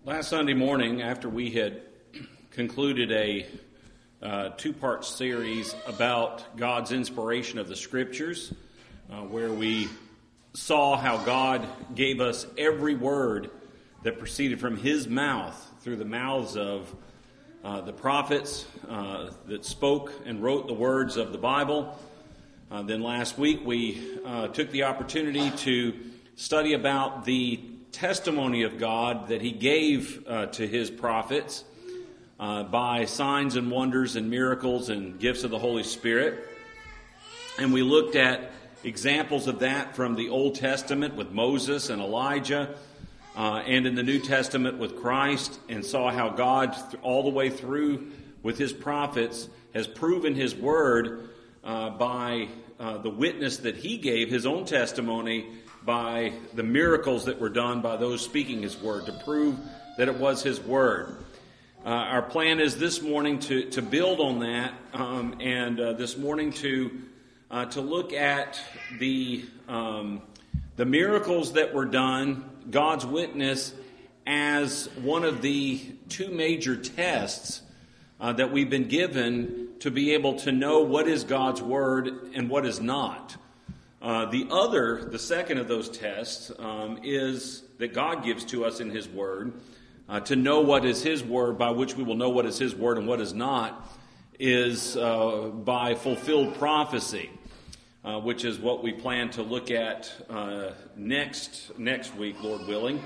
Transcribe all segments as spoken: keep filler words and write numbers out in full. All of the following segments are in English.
Last Sunday morning, after we had concluded a uh, two-part series about God's inspiration of the Scriptures, uh, where we saw how God gave us every word that proceeded from His mouth through the mouths of uh, the prophets uh, that spoke and wrote the words of the Bible. Uh, then last week we uh, took the opportunity to study about the testimony of God that He gave uh, to His prophets uh, by signs and wonders and miracles and gifts of the Holy Spirit. And we looked at examples of that from the Old Testament with Moses and Elijah, uh, and in the New Testament with Christ, and saw how God, th- all the way through with His prophets, has proven His word uh, by uh, the witness that He gave, His own testimony, by the miracles that were done by those speaking His word to prove that it was His word. Uh, our plan is this morning to, to build on that, um, and uh, this morning to uh, to look at the um, the miracles that were done, God's witness, as one of the two major tests uh, that we've been given to be able to know what is God's word and what is not. Uh, the other, the second of those tests, um, is that God gives to us in His Word. Uh, to know what is His Word, by which we will know what is His Word and what is not, is uh, by fulfilled prophecy, uh, which is what we plan to look at uh, next next week, Lord willing.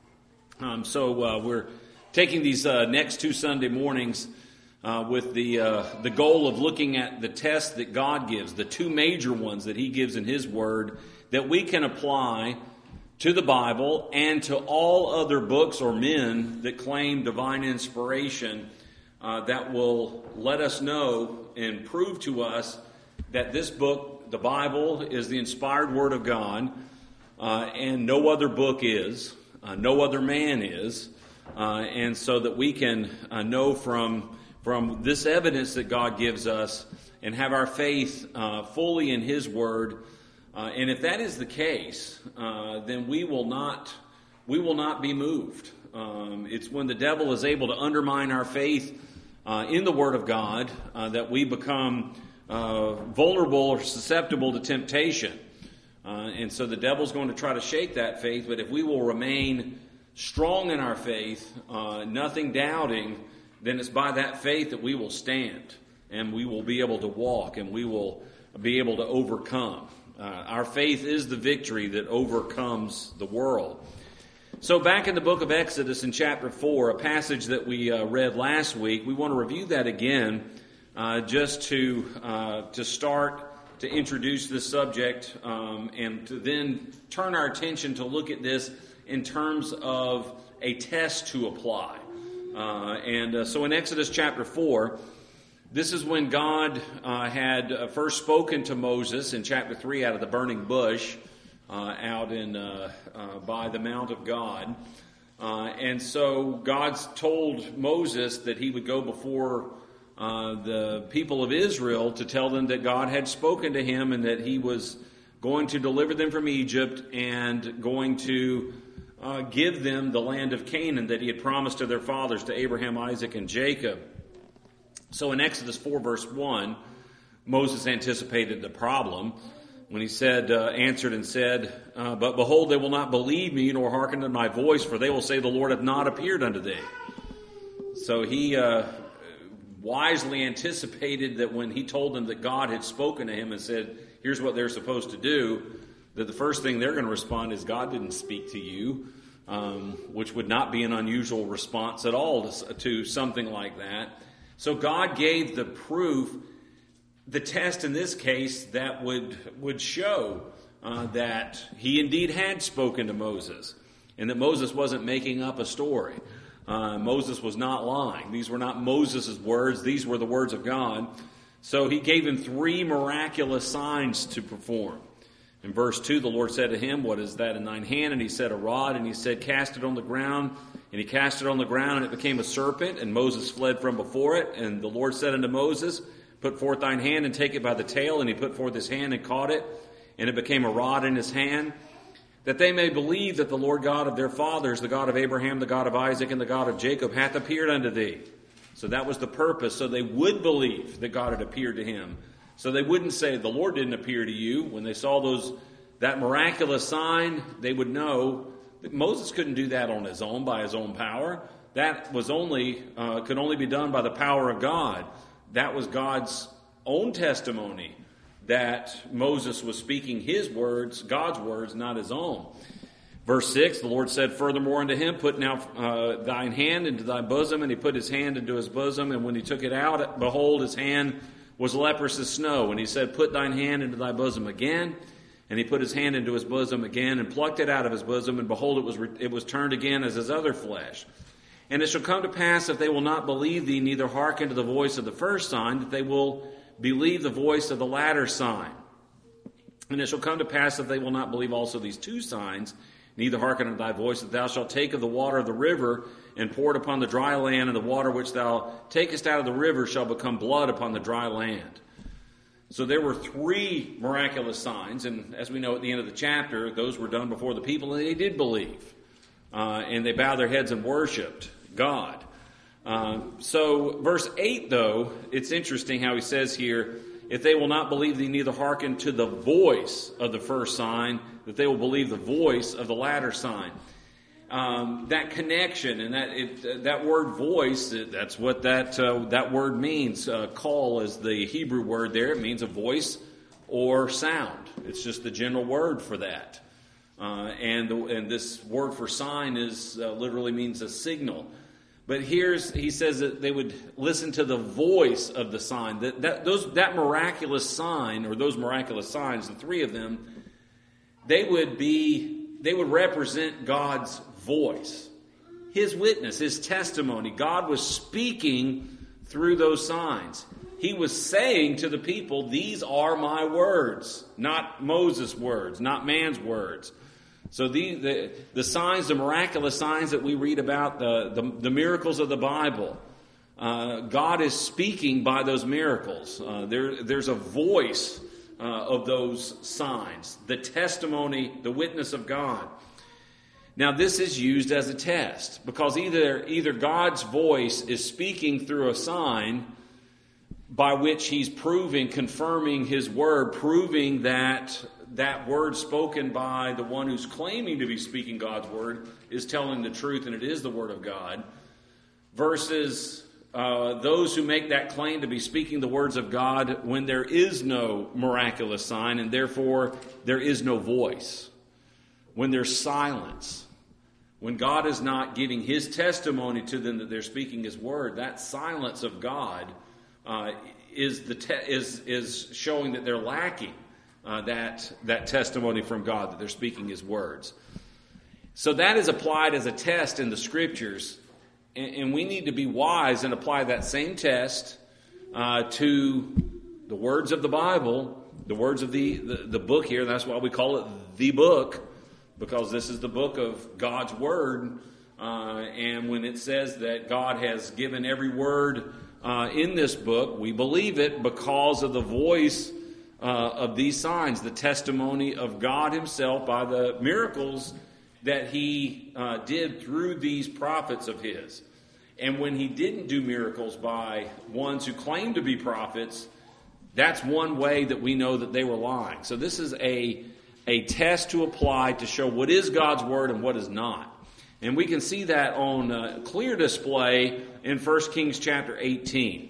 Um, so uh, we're taking these uh, next two Sunday mornings Uh, with the uh, the goal of looking at the tests that God gives, the two major ones that He gives in His Word, that we can apply to the Bible and to all other books or men that claim divine inspiration, uh, that will let us know and prove to us that this book, the Bible, is the inspired Word of God, uh, and no other book is, uh, no other man is, uh, and so that we can uh, know from From this evidence that God gives us and have our faith uh, fully in His Word. Uh, and if that is the case, uh, then we will not we will not be moved. Um, it's when the devil is able to undermine our faith uh, in the Word of God uh, that we become uh, vulnerable or susceptible to temptation. Uh, and so the devil's going to try to shake that faith. But if we will remain strong in our faith, uh, nothing doubting, then it's by that faith that we will stand, and we will be able to walk, and we will be able to overcome. Uh, our faith is the victory that overcomes the world. So back in the book of Exodus in chapter four, a passage that we uh, read last week, we want to review that again uh, just to uh, to start to introduce this subject um, and to then turn our attention to look at this in terms of a test to apply. Uh, and uh, so in Exodus chapter four, this is when God uh, had uh, first spoken to Moses in chapter three out of the burning bush uh, out in uh, uh, by the Mount of God. Uh, and so God told Moses that he would go before uh, the people of Israel to tell them that God had spoken to him and that He was going to deliver them from Egypt and going to Uh, give them the land of Canaan that He had promised to their fathers, to Abraham, Isaac, and Jacob. So in Exodus four, verse one, Moses anticipated the problem when he said, uh, answered and said, uh, But behold, they will not believe me, nor hearken to my voice, for they will say, The Lord hath not appeared unto thee. So he uh, wisely anticipated that when he told them that God had spoken to him and said, here's what they're supposed to do, that the first thing they're going to respond is, God didn't speak to you, um, which would not be an unusual response at all to, to something like that. So God gave the proof, the test in this case, that would, would show uh, that He indeed had spoken to Moses, and that Moses wasn't making up a story. Uh, Moses was not lying. These were not Moses' words. These were the words of God. So He gave him three miraculous signs to perform. In verse two, the Lord said to him, What is that in thine hand? And he said, A rod. And He said, Cast it on the ground. And he cast it on the ground, and it became a serpent. And Moses fled from before it. And the Lord said unto Moses, Put forth thine hand and take it by the tail. And he put forth his hand and caught it. And it became a rod in his hand. that they may believe that the Lord God of their fathers, the God of Abraham, the God of Isaac, and the God of Jacob, hath appeared unto thee. So that was the purpose, so they would believe that God had appeared to him. So they wouldn't say, the Lord didn't appear to you. When they saw those that miraculous sign, they would know that Moses couldn't do that on his own, by his own power. That was only uh, could only be done by the power of God. That was God's own testimony that Moses was speaking his words, God's words, not his own. Verse six, the Lord said furthermore unto him, put now uh, thine hand into thy bosom. And he put his hand into his bosom. And when he took it out, behold, his hand was leprous as snow. And he said, put thine hand into thy bosom again. And he put his hand into his bosom again and plucked it out of his bosom. And behold, it was it was turned again as his other flesh. And it shall come to pass, if they will not believe thee, neither hearken to the voice of the first sign, that they will believe the voice of the latter sign. And it shall come to pass, if they will not believe also these two signs, neither hearken unto thy voice, that thou shalt take of the water of the river and pour it upon the dry land, and the water which thou takest out of the river shall become blood upon the dry land. So there were three miraculous signs, and as we know at the end of the chapter, those were done before the people, and they did believe. Uh, and they bowed their heads and worshipped God. Uh, so verse eight, though, it's interesting how he says here, if they will not believe thee, neither hearken to the voice of the first sign, that they will believe the voice of the latter sign. Um, that connection and that it, that word voice, that's what that uh, that word means. Uh, call is the Hebrew word there. It means a voice or sound. It's just the general word for that. Uh, and the, and this word for sign is uh, literally means a signal. But here's he says that they would listen to the voice of the sign. That that those that miraculous sign or those miraculous signs, the three of them, they would be they would represent God's voice, his witness, his testimony. God was speaking through those signs. He was saying to the people, these are my words, not Moses' words, not man's words. So the, the, the signs, the miraculous signs that we read about, the, the, the miracles of the Bible, uh, God is speaking by those miracles. Uh, there, there's a voice uh, of those signs, the testimony, the witness of God. Now, this is used as a test because either either God's voice is speaking through a sign by which he's proving, confirming his word, proving that that word spoken by the one who's claiming to be speaking God's word is telling the truth and it is the word of God, versus uh, those who make that claim to be speaking the words of God when there is no miraculous sign and therefore there is no voice. When there's silence, when God is not giving his testimony to them that they're speaking his word, that silence of God uh, is the te- is is showing that they're lacking uh, that that testimony from God, that they're speaking his words. So that is applied as a test in the scriptures, and, and we need to be wise and apply that same test uh, to the words of the Bible, the words of the, the the book here. That's why we call it the book. Because this is the book of God's Word, uh, and when it says that God has given every word uh, in this book, we believe it because of the voice uh, of these signs, the testimony of God himself by the miracles that he uh, did through these prophets of his. And when he didn't do miracles by ones who claimed to be prophets, that's one way that we know that they were lying. So this is a A test to apply to show what is God's word and what is not. And we can see that on uh, clear display in First Kings chapter eighteen.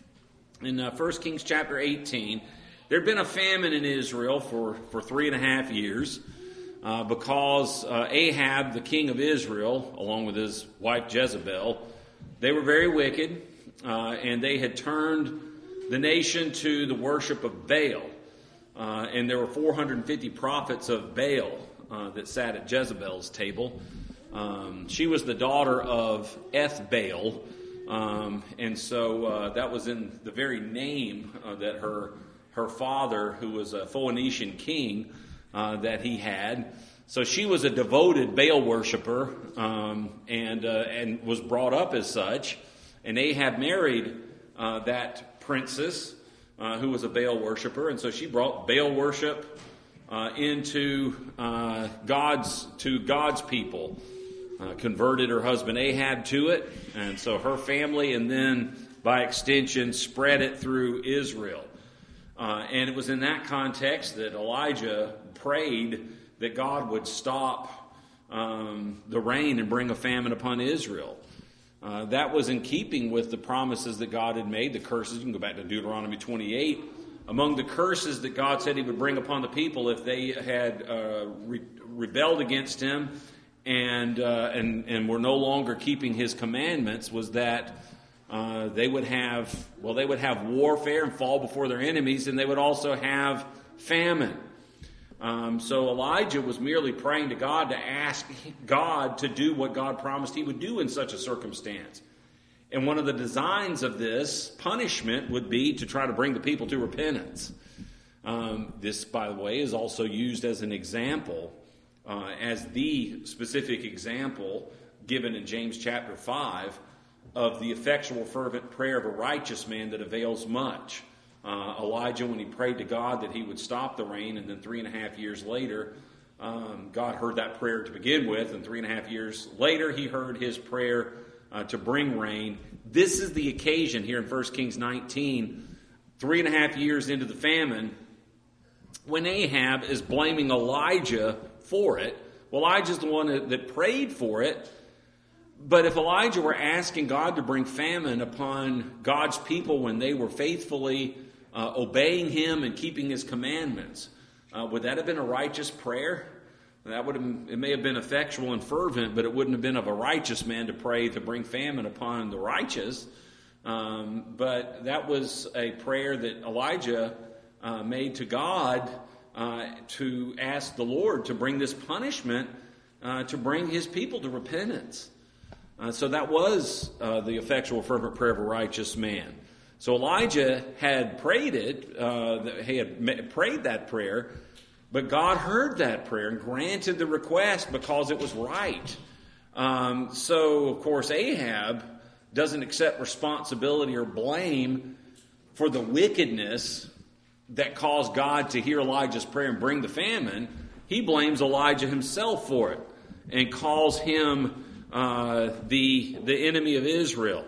In uh, First Kings chapter eighteen, there had been a famine in Israel for, for three and a half years uh, because uh, Ahab, the king of Israel, along with his wife Jezebel, they were very wicked uh, and they had turned the nation to the worship of Baal. Uh, and there were four hundred fifty prophets of Baal uh, that sat at Jezebel's table. Um, she was the daughter of Ethbaal, um, and so uh, that was in the very name uh, that her her father, who was a Phoenician king, uh, that he had. So she was a devoted Baal worshiper um, and uh, and was brought up as such. And Ahab married uh, that princess, Uh, who was a Baal worshiper, and so she brought Baal worship uh, into uh, God's to God's people, uh, converted her husband Ahab to it, and so her family, and then by extension spread it through Israel. Uh, and it was in that context that Elijah prayed that God would stop um, the rain and bring a famine upon Israel. Uh, that was in keeping with the promises that God had made, the curses. You can go back to Deuteronomy twenty-eight. Among the curses that God said he would bring upon the people if they had uh, re- rebelled against him and, uh, and, and were no longer keeping his commandments was that Uh, they would have, well, they would have warfare and fall before their enemies, and they would also have famine. Um, so Elijah was merely praying to God to ask God to do what God promised he would do in such a circumstance. And one of the designs of this punishment would be to try to bring the people to repentance. Um, this, by the way, is also used as an example, uh, as the specific example given in James chapter five, of the effectual fervent prayer of a righteous man that avails much. Uh, Elijah, when he prayed to God that he would stop the rain, and then three and a half years later, um, God heard that prayer to begin with, and three and a half years later, he heard his prayer uh, to bring rain. This is the occasion here in First Kings nineteen, three and a half years into the famine, when Ahab is blaming Elijah for it. Well, Elijah's the one that, that prayed for it. But if Elijah were asking God to bring famine upon God's people when they were faithfully uh, obeying him and keeping his commandments, uh, would that have been a righteous prayer? That would have, it may have been effectual and fervent, but it wouldn't have been of a righteous man to pray to bring famine upon the righteous. Um, but that was a prayer that Elijah uh, made to God uh, to ask the Lord to bring this punishment, uh, to bring his people to repentance. Uh, so that was uh, the effectual, fervent prayer of a righteous man. So Elijah had prayed it, uh, he had prayed that prayer, but God heard that prayer and granted the request because it was right. Um, so, of course, Ahab doesn't accept responsibility or blame for the wickedness that caused God to hear Elijah's prayer and bring the famine. He blames Elijah himself for it and calls him Uh, the the enemy of Israel.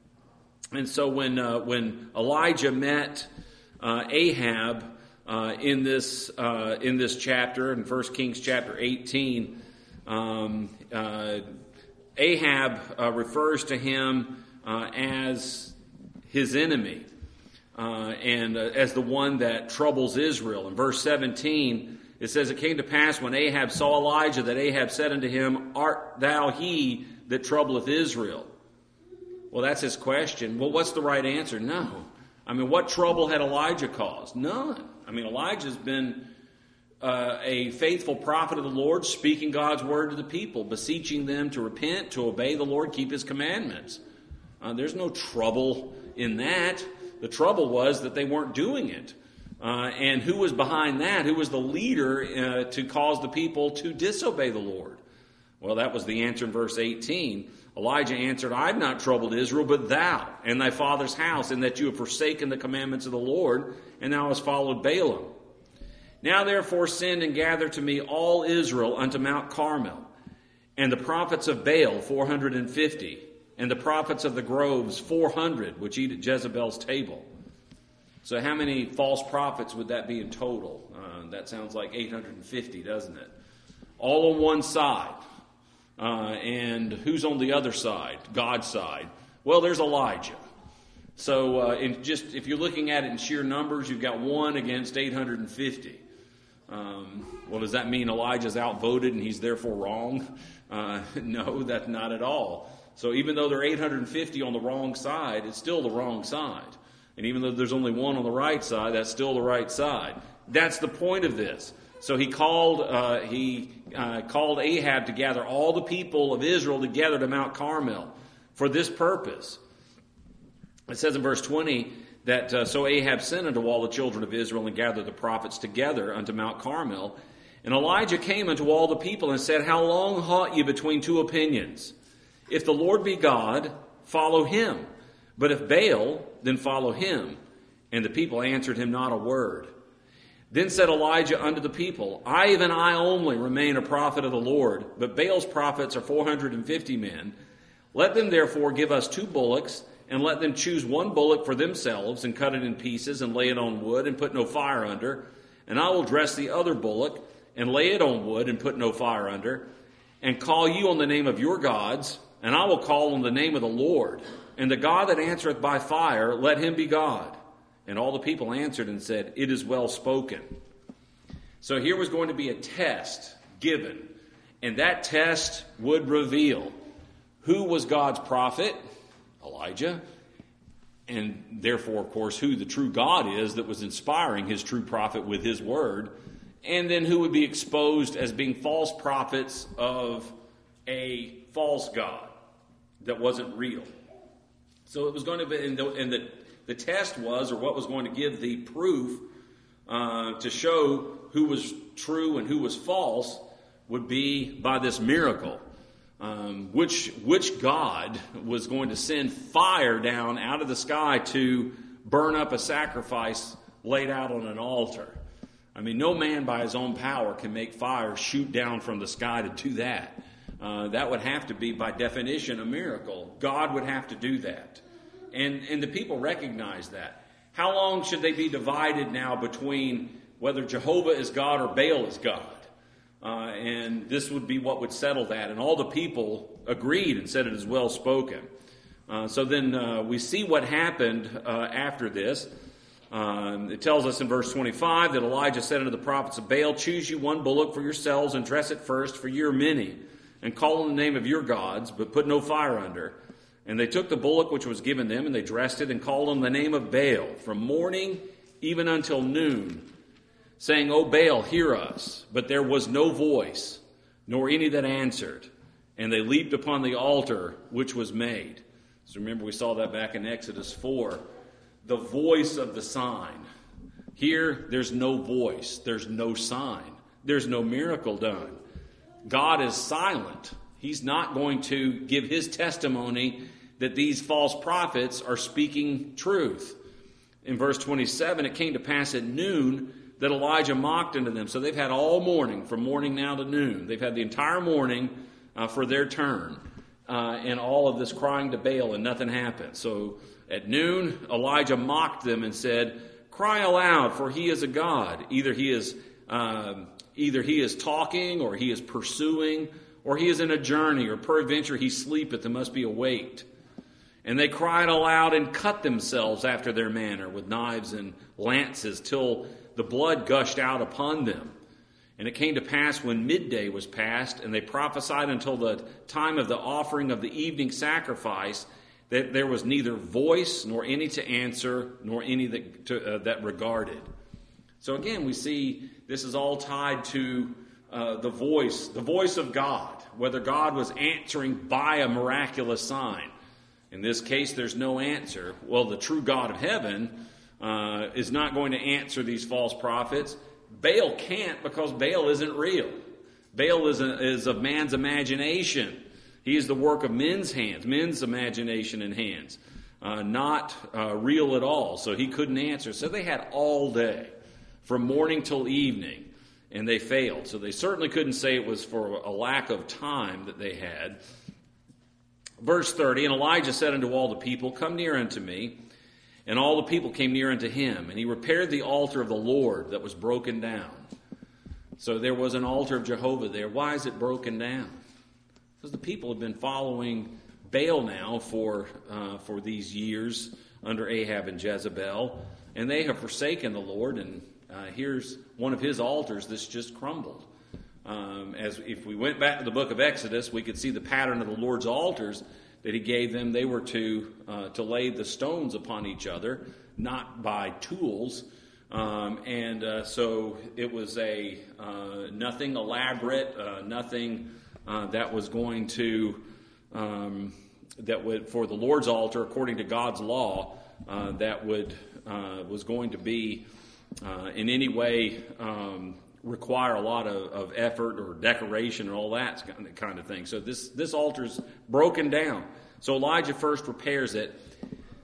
And so when uh, when Elijah met uh, Ahab uh, in this uh, in this chapter in First Kings chapter eighteen, um, uh, Ahab uh, refers to him uh, as his enemy uh, and uh, as the one that troubles Israel. In verse seventeen, it says, "It came to pass when Ahab saw Elijah that Ahab said unto him, Art thou he that troubleth Israel?" Well, that's his question. Well, what's the right answer? No. I mean, what trouble had Elijah caused? None. I mean, Elijah's been uh, a faithful prophet of the Lord, speaking God's word to the people, beseeching them to repent, to obey the Lord, keep his commandments. Uh, there's no trouble in that. The trouble was that they weren't doing it. Uh, and who was behind that? Who was the leader uh, to cause the people to disobey the Lord? Well, that was the answer in verse eighteen. Elijah answered, "I have not troubled Israel, but thou and thy father's house, in that you have forsaken the commandments of the Lord, and thou hast followed Balaam. Now therefore send and gather to me all Israel unto Mount Carmel, and the prophets of Baal four hundred and fifty, and the prophets of the groves four hundred, which eat at Jezebel's table." So how many false prophets would that be in total? Uh, that sounds like eight hundred fifty, doesn't it? All on one side. Uh, and who's on the other side? God's side. Well, there's Elijah. So uh, in just if you're looking at it in sheer numbers, you've got one against eight hundred fifty. Um, well, does that mean Elijah's outvoted and he's therefore wrong? Uh, no, that's not at all. So even though there are eight hundred fifty on the wrong side, it's still the wrong side. And even though there's only one on the right side, that's still the right side. That's the point of this. So he called uh, he uh, called Ahab to gather all the people of Israel together to Mount Carmel for this purpose. It says in verse twenty that uh, so Ahab sent unto all the children of Israel and gathered the prophets together unto Mount Carmel. And Elijah came unto all the people and said, How long halt ye between two opinions? If the Lord be God, follow him. But if Baal, then follow him. And the people answered him not a word. Then said Elijah unto the people, I, even I only, remain a prophet of the Lord, but Baal's prophets are four hundred and fifty men. Let them therefore give us two bullocks, and let them choose one bullock for themselves, and cut it in pieces, and lay it on wood, and put no fire under. And I will dress the other bullock, and lay it on wood, and put no fire under, and call you on the name of your gods, and I will call on the name of the Lord. And the God that answereth by fire, let him be God. And all the people answered and said, It is well spoken. So here was going to be a test given. And that test would reveal who was God's prophet, Elijah, and therefore, of course, who the true God is that was inspiring his true prophet with his word, and then who would be exposed as being false prophets of a false God that wasn't real. So it was going to be, and the, and the, the test was, or what was going to give the proof uh, to show who was true and who was false, would be by this miracle. Um, which which God was going to send fire down out of the sky to burn up a sacrifice laid out on an altar. I mean, no man by his own power can make fire shoot down from the sky to do that. Uh, that would have to be, by definition, a miracle. God would have to do that. And, and the people recognize that. How long should they be divided now between whether Jehovah is God or Baal is God? Uh, and this would be what would settle that. And all the people agreed and said it is well spoken. Uh, so then uh, we see what happened uh, after this. Um, it tells us in verse twenty-five that Elijah said unto the prophets of Baal, Choose you one bullock for yourselves and dress it first, for ye are many, and call on the name of your gods, but put no fire under. And they took the bullock which was given them, and they dressed it, and called on the name of Baal from morning even until noon, saying, O Baal, hear us. But there was no voice, nor any that answered. And they leaped upon the altar which was made. So remember, we saw that back in Exodus four. The voice of the sign. Here, there's no voice. There's no sign. There's no miracle done. God is silent. He's not going to give his testimony that these false prophets are speaking truth. In verse twenty-seven, it came to pass at noon that Elijah mocked unto them. So they've had all morning, from morning now to noon. They've had the entire morning uh, for their turn. Uh, and all of this crying to Baal, and nothing happened. So at noon, Elijah mocked them and said, Cry aloud, for he is a God. Either he is um, either he is talking, or he is pursuing, or he is in a journey, or peradventure he sleepeth and must be awaked. And they cried aloud and cut themselves after their manner with knives and lances, till the blood gushed out upon them. And it came to pass when midday was past, and they prophesied until the time of the offering of the evening sacrifice, that there was neither voice nor any to answer, nor any that, to, uh, that regarded. So again, we see this is all tied to uh, the voice, the voice of God, whether God was answering by a miraculous sign. In this case, there's no answer. Well, the true God of heaven uh, is not going to answer these false prophets. Baal can't, because Baal isn't real. Baal is, a, is of man's imagination. He is the work of men's hands, men's imagination and hands, uh, not uh, real at all. So he couldn't answer. So they had all day, from morning till evening, and they failed. So they certainly couldn't say it was for a lack of time that they had. Verse thirty, And Elijah said unto all the people, Come near unto me. And all the people came near unto him, and he repaired the altar of the Lord that was broken down. So there was an altar of Jehovah there. Why is it broken down? Because the people have been following Baal now for uh, for these years under Ahab and Jezebel, and they have forsaken the Lord. And uh, here's one of his altars that's just crumbled. Um, as if we went back to the book of Exodus, we could see the pattern of the Lord's altars that he gave them. They were to uh, to lay the stones upon each other, not by tools. Um, and uh, so it was a uh, nothing elaborate, uh, nothing uh, that was going to um, that would for the Lord's altar, according to God's law, uh, that would uh, was going to be uh, in any way um, require a lot of, of effort or decoration and all that kind of thing. So this, this altar's broken down. So Elijah first repairs it.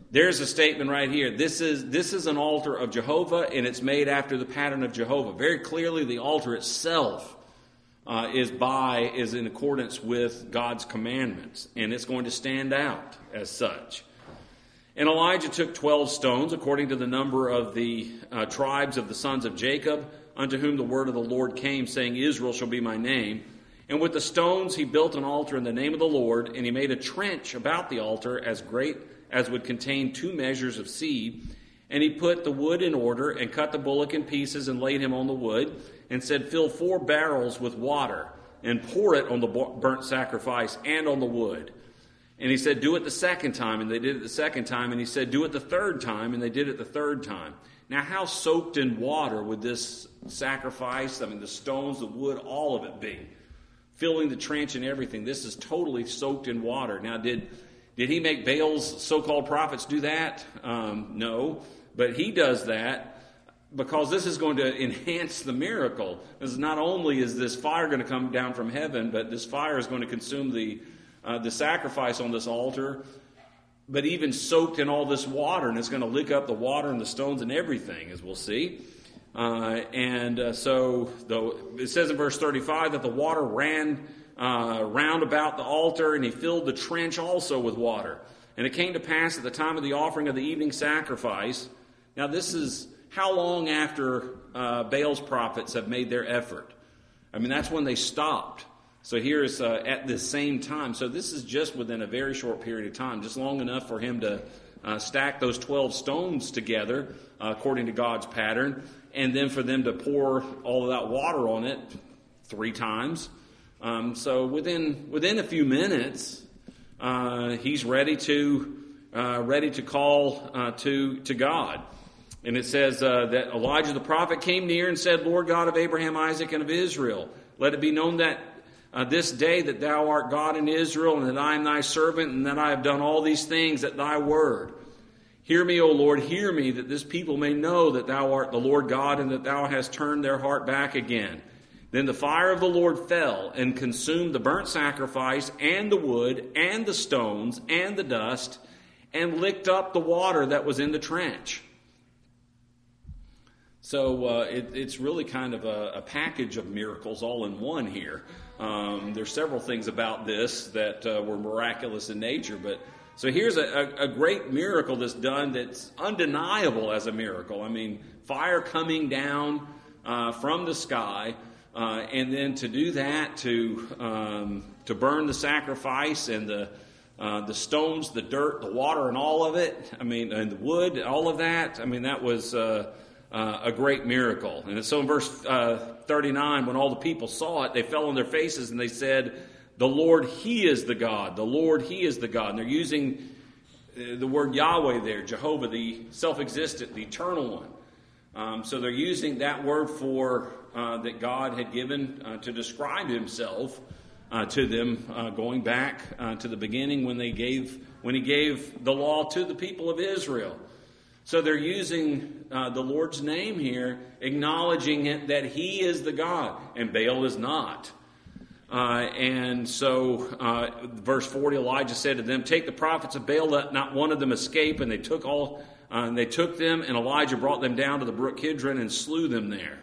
There's a statement right here. This is this is an altar of Jehovah, and it's made after the pattern of Jehovah. Very clearly, the altar itself uh, is by is in accordance with God's commandments, and it's going to stand out as such. And Elijah took twelve stones, according to the number of the uh, tribes of the sons of Jacob, unto whom the word of the Lord came, saying, Israel shall be my name. And with the stones he built an altar in the name of the Lord, and he made a trench about the altar as great as would contain two measures of seed. And he put the wood in order, and cut the bullock in pieces, and laid him on the wood, and said, Fill four barrels with water, and pour it on the burnt sacrifice and on the wood. And he said, do it the second time, and they did it the second time. And he said, do it the third time, and they did it the third time. Now, how soaked in water would this sacrifice, I mean, the stones, the wood, all of it be? Filling the trench and everything. This is totally soaked in water. Now, did did he make Baal's so-called prophets do that? Um, no. But he does that because this is going to enhance the miracle. Because not only is this fire going to come down from heaven, but this fire is going to consume the Uh, the sacrifice on this altar, but even soaked in all this water, and it's going to lick up the water and the stones and everything, as we'll see. Uh, and uh, so the, it says in verse thirty-five that the water ran uh, round about the altar, and he filled the trench also with water. And it came to pass at the time of the offering of the evening sacrifice. Now this is how long after uh, Baal's prophets have made their effort? I mean, that's when they stopped. So here's uh, at the same time. So this is just within a very short period of time, just long enough for him to uh, stack those twelve stones together uh, according to God's pattern, and then for them to pour all of that water on it three times. Um, so within within a few minutes, uh, he's ready to uh, ready to call uh, to to God. And it says uh, that Elijah the prophet came near and said, Lord God of Abraham, Isaac, and of Israel, let it be known that Uh, this day that thou art God in Israel, and that I am thy servant, and that I have done all these things at thy word. Hear me, O Lord, hear me, that this people may know that thou art the Lord God, and that thou hast turned their heart back again. Then the fire of the Lord fell and consumed the burnt sacrifice, and the wood, and the stones, and the dust, and licked up the water that was in the trench. So uh, it, it's really kind of a, a package of miracles all in one here. Um, there's several things about this that uh, were miraculous in nature. But so here's a, a, a great miracle that's done that's undeniable as a miracle. I mean, fire coming down uh, from the sky, uh, and then to do that, to um, to burn the sacrifice and the uh, the stones, the dirt, the water, and all of it. I mean, and the wood, all of that. I mean, that was Uh, Uh, a great miracle. And so in verse uh, thirty-nine, when all the people saw it, they fell on their faces and they said, the Lord, He is the God. The Lord, He is the God. And they're using uh, the word Yahweh there, Jehovah, the self-existent, the eternal one. Um, so they're using that word for uh, that God had given uh, to describe Himself uh, to them, uh, going back uh, to the beginning when they gave when He gave the law to the people of Israel. So they're using uh, the Lord's name here, acknowledging it that He is the God, and Baal is not. Uh, and so, uh, verse forty, Elijah said to them, take the prophets of Baal, let not one of them escape. And they took all, uh, and they took them, and Elijah brought them down to the brook Kidron and slew them there.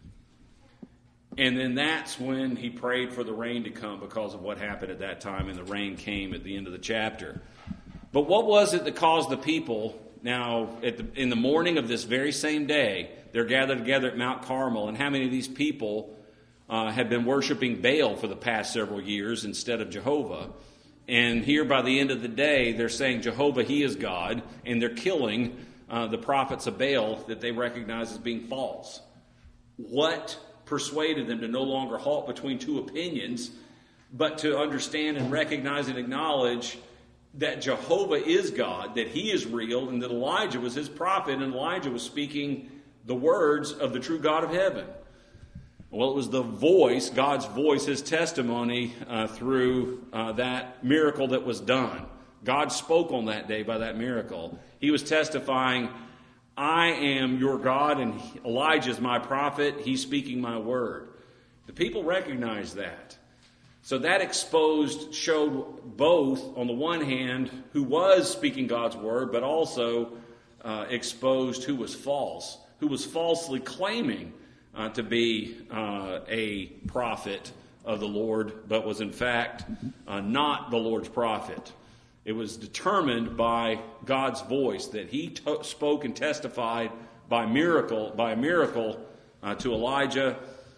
And then that's when he prayed for the rain to come because of what happened at that time, and the rain came at the end of the chapter. But what was it that caused the people? Now, at the, in the morning of this very same day, they're gathered together at Mount Carmel. And how many of these people uh, have been worshiping Baal for the past several years instead of Jehovah? And here by the end of the day, they're saying Jehovah, He is God. And they're killing uh, the prophets of Baal that they recognize as being false. What persuaded them to no longer halt between two opinions, but to understand and recognize and acknowledge that Jehovah is God, that He is real, and that Elijah was His prophet, and Elijah was speaking the words of the true God of heaven. Well, it was the voice, God's voice, His testimony uh, through uh, that miracle that was done. God spoke on that day by that miracle. He was testifying, I am your God, and Elijah is my prophet. He's speaking my word. The people recognized that. So that exposed, showed both, on the one hand, who was speaking God's word, but also uh, exposed who was false, who was falsely claiming uh, to be uh, a prophet of the Lord, but was in fact uh, not the Lord's prophet. It was determined by God's voice that he to- spoke and testified by miracle, by a miracle uh, to Elijah,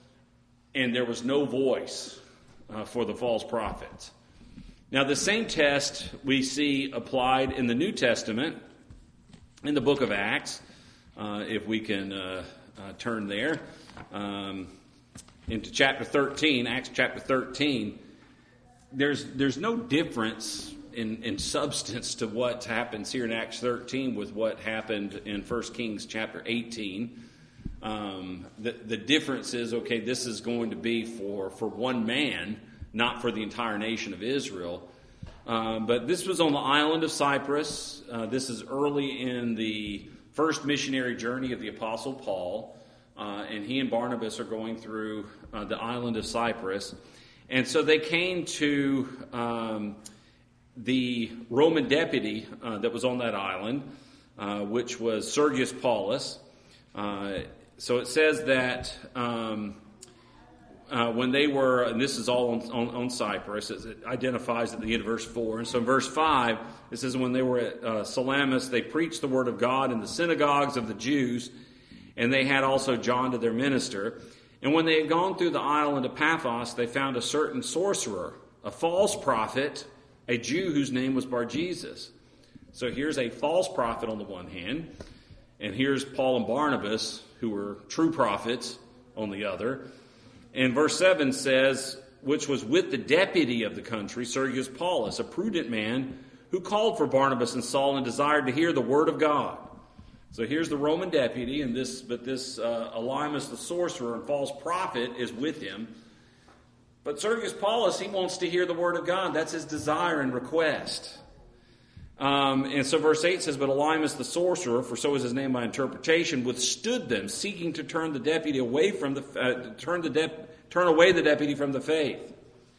and there was no voice uh, for the false prophets. Now, the same test we see applied in the New Testament, in the book of Acts, uh, if we can uh, uh, turn there, um, into chapter thirteen, Acts chapter thirteen. There's there's no difference in, in substance to what happens here in Acts thirteen with what happened in First Kings chapter eighteen. Um, the, the difference is, okay, this is going to be for, for one man, not for the entire nation of Israel. Uh, but this was on the island of Cyprus. Uh, this is early in the first missionary journey of the Apostle Paul. Uh, and he and Barnabas are going through uh, the island of Cyprus. And so they came to um, the Roman deputy uh, that was on that island, uh, which was Sergius Paulus. Uh, so it says that um, uh, when they were, and this is all on, on, on Cyprus, it identifies at the end of verse four. And so in verse five, it says, when they were at uh, Salamis, they preached the word of God in the synagogues of the Jews, and they had also John to their minister. And when they had gone through the island of Paphos, they found a certain sorcerer, a false prophet, a Jew whose name was Bar-Jesus. So here's a false prophet on the one hand, and here's Paul and Barnabas, who were true prophets, on the other. And verse seven says, which was with the deputy of the country, Sergius Paulus, a prudent man, who called for Barnabas and Saul and desired to hear the word of God. So here's the Roman deputy, and this, but this uh, Elymas the sorcerer and false prophet is with him. But Sergius Paulus, he wants to hear the word of God. That's his desire and request. Um, and so verse eight says, but Elymas the sorcerer, for so is his name by interpretation, withstood them, seeking to turn the deputy away from the uh, turn the dep- turn away the deputy from the faith.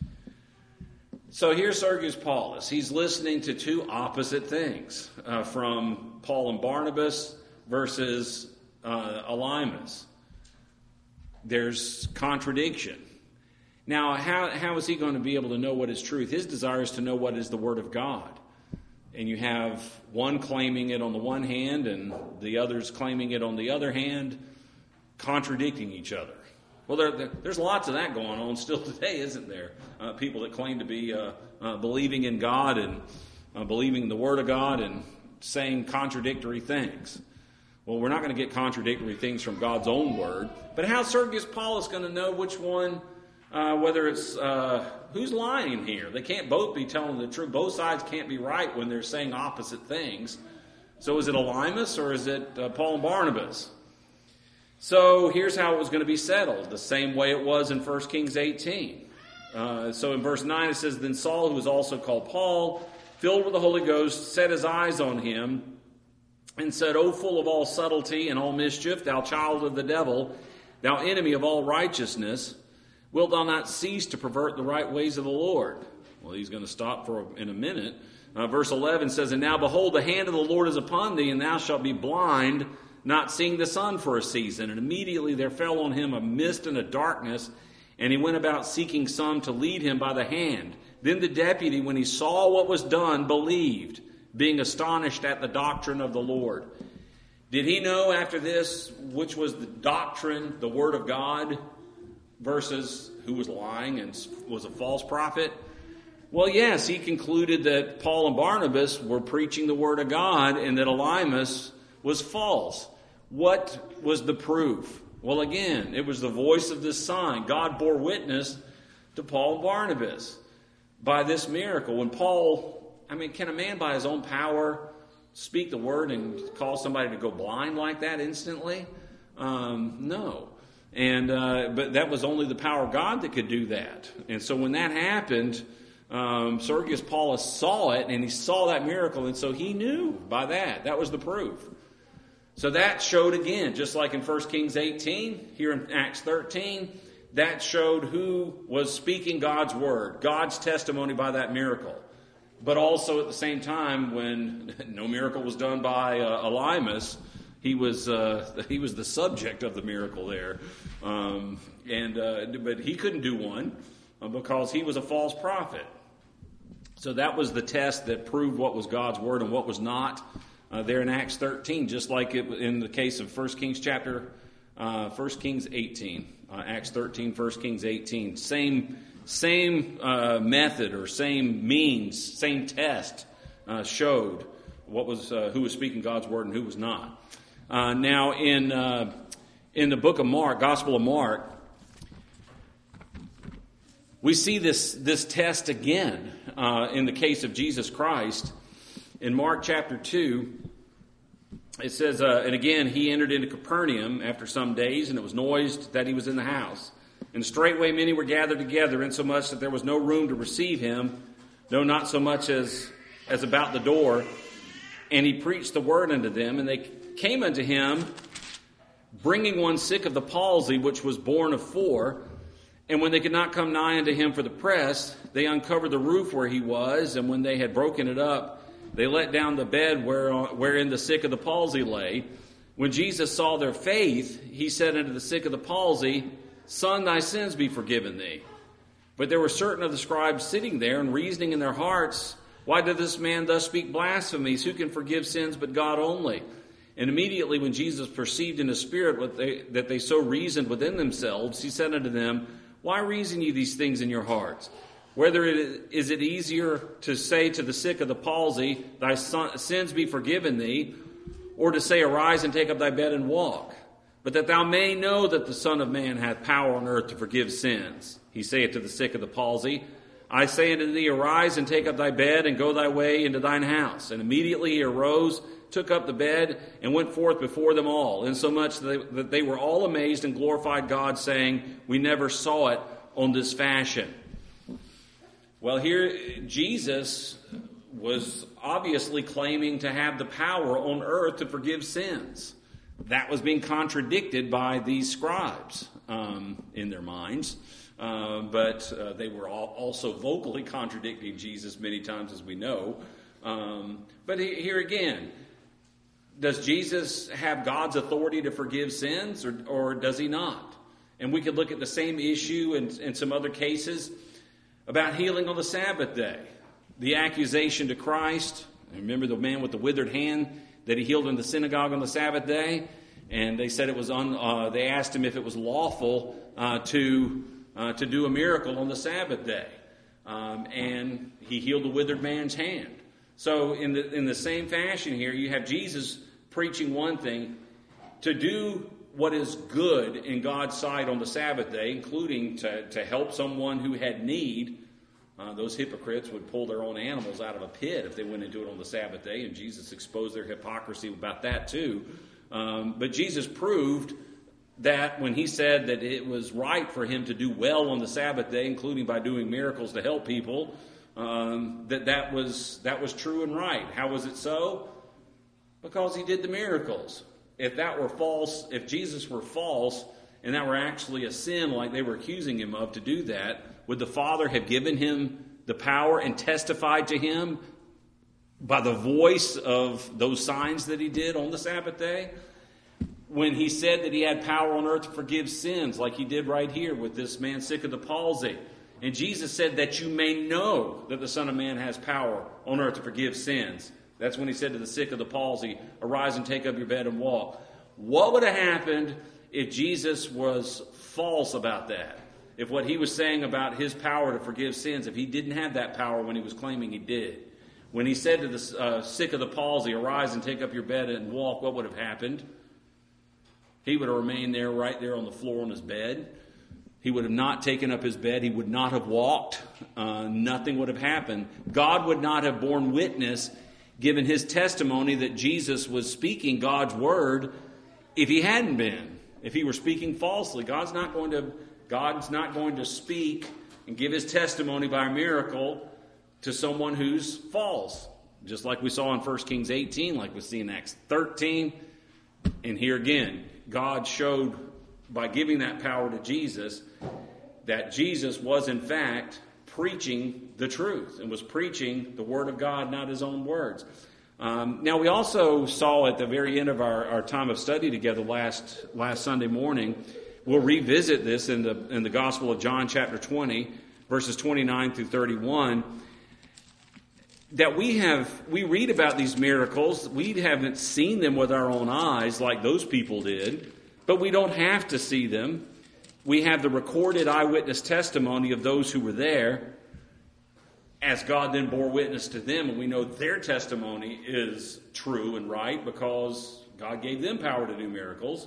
So here's Sergius Paulus. He's listening to two opposite things uh, from Paul and Barnabas versus uh, Elymas. There's contradiction. Now, how, how is he going to be able to know what is truth? His desire is to know what is the Word of God. And you have one claiming it on the one hand and the others claiming it on the other hand, contradicting each other. Well, there, there, there's lots of that going on still today, isn't there? Uh, people that claim to be uh, uh, believing in God and uh, believing the Word of God and saying contradictory things. Well, we're not going to get contradictory things from God's own Word. But how's Sergius Paulus going to know which one, uh, whether it's, uh, who's lying here? They can't both be telling the truth. Both sides can't be right when they're saying opposite things. So is it Elymas or is it uh, Paul and Barnabas? So here's how it was going to be settled, the same way it was in First Kings eighteen. Uh, so in verse nine it says, then Saul, who was also called Paul, filled with the Holy Ghost, set his eyes on him and said, O full of all subtlety and all mischief, thou child of the devil, thou enemy of all righteousness, wilt thou not cease to pervert the right ways of the Lord? Well, he's going to stop for in a minute. Uh, verse eleven says, and now behold, the hand of the Lord is upon thee, and thou shalt be blind, not seeing the sun for a season. And immediately there fell on him a mist and a darkness, and he went about seeking some to lead him by the hand. Then the deputy, when he saw what was done, believed, being astonished at the doctrine of the Lord. Did he know after this which was the doctrine, the word of God, versus who was lying and was a false prophet? Well, yes, he concluded that Paul and Barnabas were preaching the word of God and that Elymas was false. What was the proof? Well, again, it was the voice of this sign. God bore witness to Paul and Barnabas by this miracle. When Paul, I mean, can a man by his own power speak the word and cause somebody to go blind like that instantly? Um, no. And uh, but that was only the power of God that could do that. And so when that happened, um, Sergius Paulus saw it, and he saw that miracle, and so he knew by that. That was the proof. So that showed again, just like in First Kings eighteen, here in Acts thirteen, that showed who was speaking God's word, God's testimony by that miracle. But also at the same time, when no miracle was done by uh, Elymas, he was uh, he was the subject of the miracle there, um, and uh, but he couldn't do one uh, because he was a false prophet. So that was the test that proved what was God's word and what was not. Uh, there in Acts thirteen, just like it in the case of First Kings chapter, uh, First Kings eighteen, uh, Acts thirteen, First Kings eighteen, same same uh, method or same means, same test uh, showed what was uh, who was speaking God's word and who was not. Uh, now in uh, in the book of Mark, Gospel of Mark, we see this this test again uh, in the case of Jesus Christ. In Mark chapter two, it says, uh, and again, he entered into Capernaum after some days, and it was noised that he was in the house. And straightway many were gathered together, insomuch that there was no room to receive him, though not so much as, as about the door. And he preached the word unto them, and they came unto him, bringing one sick of the palsy, which was born of four. And when they could not come nigh unto him for the press, they uncovered the roof where he was, and when they had broken it up, they let down the bed where, wherein the sick of the palsy lay. When Jesus saw their faith, he said unto the sick of the palsy, Son, thy sins be forgiven thee. But there were certain of the scribes sitting there and reasoning in their hearts, Why doth this man thus speak blasphemies? Who can forgive sins but God only? And immediately when Jesus perceived in his spirit what they, that they so reasoned within themselves, he said unto them, Why reason ye these things in your hearts? Whether it is it easier to say to the sick of the palsy, Thy son, sins be forgiven thee, or to say, Arise and take up thy bed and walk? But that thou may know that the Son of Man hath power on earth to forgive sins. He saith to the sick of the palsy, I say unto thee, Arise and take up thy bed, and go thy way into thine house. And immediately he arose, took up the bed, and went forth before them all, insomuch that they were all amazed and glorified God, saying, We never saw it on this fashion. Well, here Jesus was obviously claiming to have the power on earth to forgive sins. That was being contradicted by these scribes um, in their minds. Uh, but uh, they were all also vocally contradicting Jesus many times, as we know. Um, but he, here again, does Jesus have God's authority to forgive sins, or, or does he not? And we could look at the same issue in, in some other cases about healing on the Sabbath day. The accusation to Christ, remember the man with the withered hand that he healed in the synagogue on the Sabbath day? And they said it was, un, uh, they asked him if it was lawful uh, to uh, to do a miracle on the Sabbath day. Um, and he healed the withered man's hand. So in the in the same fashion here, you have Jesus preaching one thing, to do what is good in God's sight on the Sabbath day, including to, to help someone who had need. Uh, those hypocrites would pull their own animals out of a pit if they went into it on the Sabbath day, and Jesus exposed their hypocrisy about that too. Um, but Jesus proved that when he said that it was right for him to do well on the Sabbath day, including by doing miracles to help people, um, that that was that was true and right. How was it so? Because he did the miracles. If that were false, if Jesus were false, and that were actually a sin like they were accusing him of to do that, would the Father have given him the power and testified to him by the voice of those signs that he did on the Sabbath day? When he said that he had power on earth to forgive sins, like he did right here with this man sick of the palsy. And Jesus said that you may know that the Son of Man has power on earth to forgive sins. That's when he said to the sick of the palsy, Arise and take up your bed and walk. What would have happened if Jesus was false about that? If what he was saying about his power to forgive sins, if he didn't have that power when he was claiming he did? When he said to the uh, sick of the palsy, Arise and take up your bed and walk, what would have happened? He would have remained there, right there on the floor on his bed. He would have not taken up his bed. He would not have walked. Uh, nothing would have happened. God would not have borne witness, given his testimony that Jesus was speaking God's word, if he hadn't been. If he were speaking falsely, God's not going to God's not going to speak and give his testimony by a miracle to someone who's false. Just like we saw in First Kings eighteen, like we see in Acts thirteen. And here again, God showed by giving that power to Jesus that Jesus was in fact preaching the truth and was preaching the Word of God, not his own words. Um, now, we also saw at the very end of our, our time of study together last last Sunday morning, we'll revisit this in the in the Gospel of John, chapter twenty, verses twenty-nine through thirty-one, that we have we read about these miracles. We haven't seen them with our own eyes like those people did, but we don't have to see them. We have the recorded eyewitness testimony of those who were there, as God then bore witness to them, and we know their testimony is true and right because God gave them power to do miracles.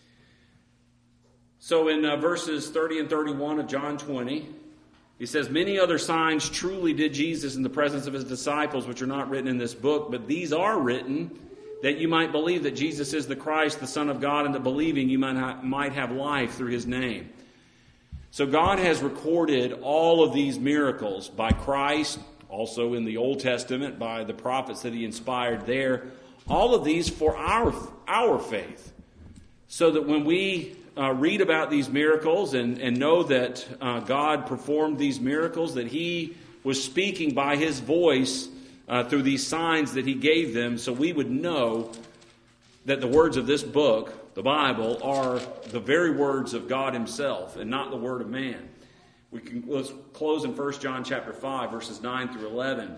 So in uh, verses thirty and thirty-one of John twenty, he says, "Many other signs truly did Jesus in the presence of his disciples, which are not written in this book, but these are written that you might believe that Jesus is the Christ, the Son of God, and that believing you might, ha- might have life through his name." So God has recorded all of these miracles by Christ, also in the Old Testament by the prophets that he inspired there, all of these for our, our faith. So that when we uh, read about these miracles and, and know that uh, God performed these miracles, that he was speaking by his voice uh, through these signs that he gave them, so we would know that the words of this book, the Bible, are the very words of God himself and not the word of man. We can let's close in First John chapter five, verses nine through eleven.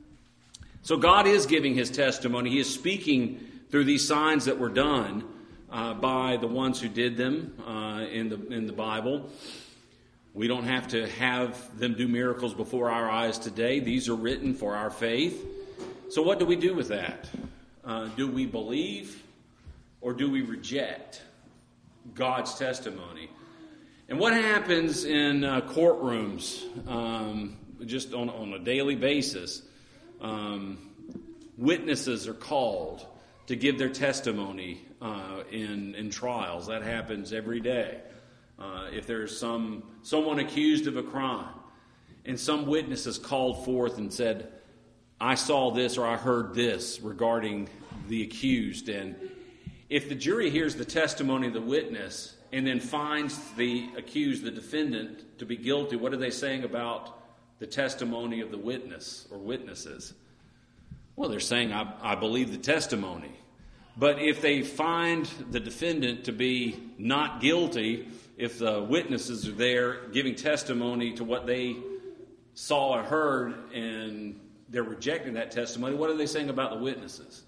So God is giving his testimony. He is speaking through these signs that were done uh, by the ones who did them uh, in the in the Bible. We don't have to have them do miracles before our eyes today. These are written for our faith. So what do we do with that? Uh, do we believe? Or do we reject God's testimony? And what happens in uh, courtrooms um, just on, on a daily basis? Um, witnesses are called to give their testimony uh, in, in trials. That happens every day. Uh, if there's some someone accused of a crime and some witness is called forth and said, "I saw this," or "I heard this" regarding the accused, and if the jury hears the testimony of the witness and then finds the accused, the defendant, to be guilty, what are they saying about the testimony of the witness or witnesses? Well, they're saying, I, I believe the testimony. But if they find the defendant to be not guilty, if the witnesses are there giving testimony to what they saw or heard and they're rejecting that testimony, what are they saying about the witnesses?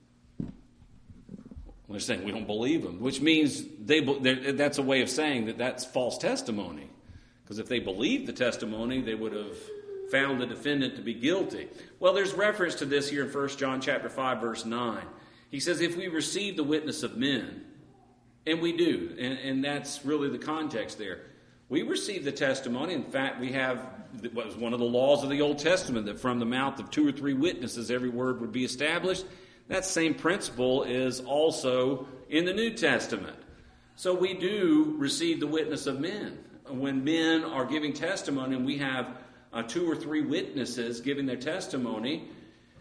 They're saying we don't believe them, which means they that's a way of saying that that's false testimony. Because if they believed the testimony, they would have found the defendant to be guilty. Well, there's reference to this here in First John chapter five, verse nine. He says, if we receive the witness of men, and we do, and, and that's really the context there. We receive the testimony. In fact, we have what was one of the laws of the Old Testament, that from the mouth of two or three witnesses every word would be established. That same principle is also in the New Testament. So we do receive the witness of men. When men are giving testimony and we have uh, two or three witnesses giving their testimony,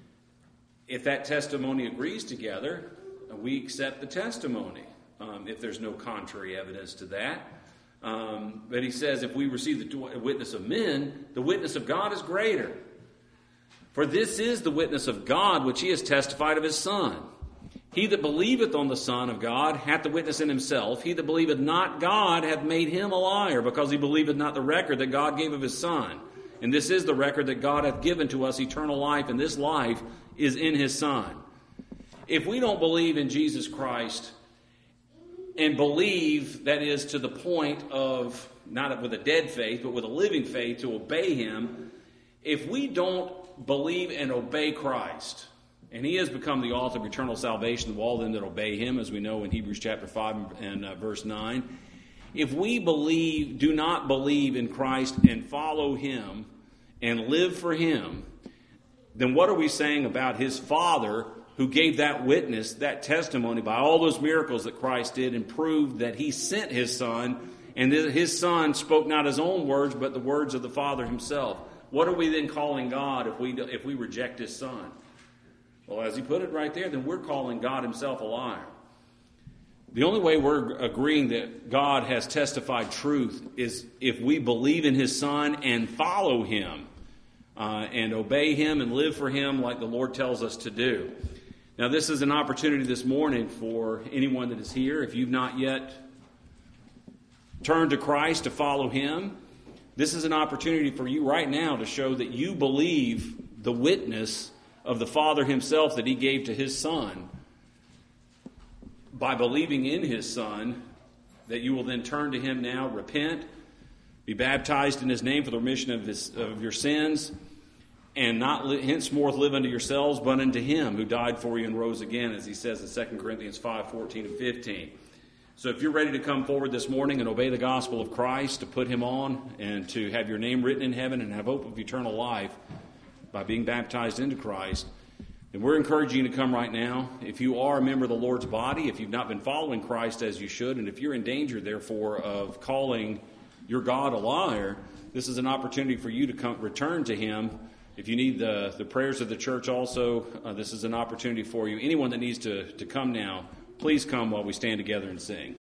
if that testimony agrees together, uh, we accept the testimony, um, if there's no contrary evidence to that. Um, but he says if we receive the witness of men, the witness of God is greater. For this is the witness of God, which he has testified of his Son. He that believeth on the Son of God hath the witness in himself. He that believeth not God hath made him a liar, because he believeth not the record that God gave of his Son. And this is the record that God hath given to us, eternal life, and this life is in his Son. If we don't believe in Jesus Christ, and believe, that is, to the point of, not with a dead faith, but with a living faith, to obey him, if we don't believe and obey Christ, and he has become the author of eternal salvation of all them that obey him, as we know in Hebrews chapter five and uh, verse nine. If we believe, do not believe in Christ and follow him and live for him, then what are we saying about his Father, who gave that witness, that testimony by all those miracles that Christ did and proved that he sent his Son, and that his Son spoke not his own words but the words of the Father himself? What are we then calling God if we if we reject his Son? Well, as he put it right there, then we're calling God himself a liar. The only way we're agreeing that God has testified truth is if we believe in His Son and follow Him uh, and obey Him and live for Him like the Lord tells us to do. Now, this is an opportunity this morning for anyone that is here. If you've not yet turned to Christ to follow Him, this is an opportunity for you right now to show that you believe the witness of the Father Himself that He gave to His Son. By believing in His Son, that you will then turn to Him now, repent, be baptized in His name for the remission of, his, of your sins, and not li- henceforth live unto yourselves, but unto Him who died for you and rose again, as He says in Second Corinthians five, fourteen and fifteen. So if you're ready to come forward this morning and obey the gospel of Christ, to put Him on, and to have your name written in heaven and have hope of eternal life by being baptized into Christ, and we're encouraging you to come right now. If you are a member of the Lord's body, if you've not been following Christ as you should, and if you're in danger, therefore, of calling your God a liar, this is an opportunity for you to come, return to Him. If you need the, the prayers of the church also, uh, this is an opportunity for you. Anyone that needs to, to come now, please come while we stand together and sing.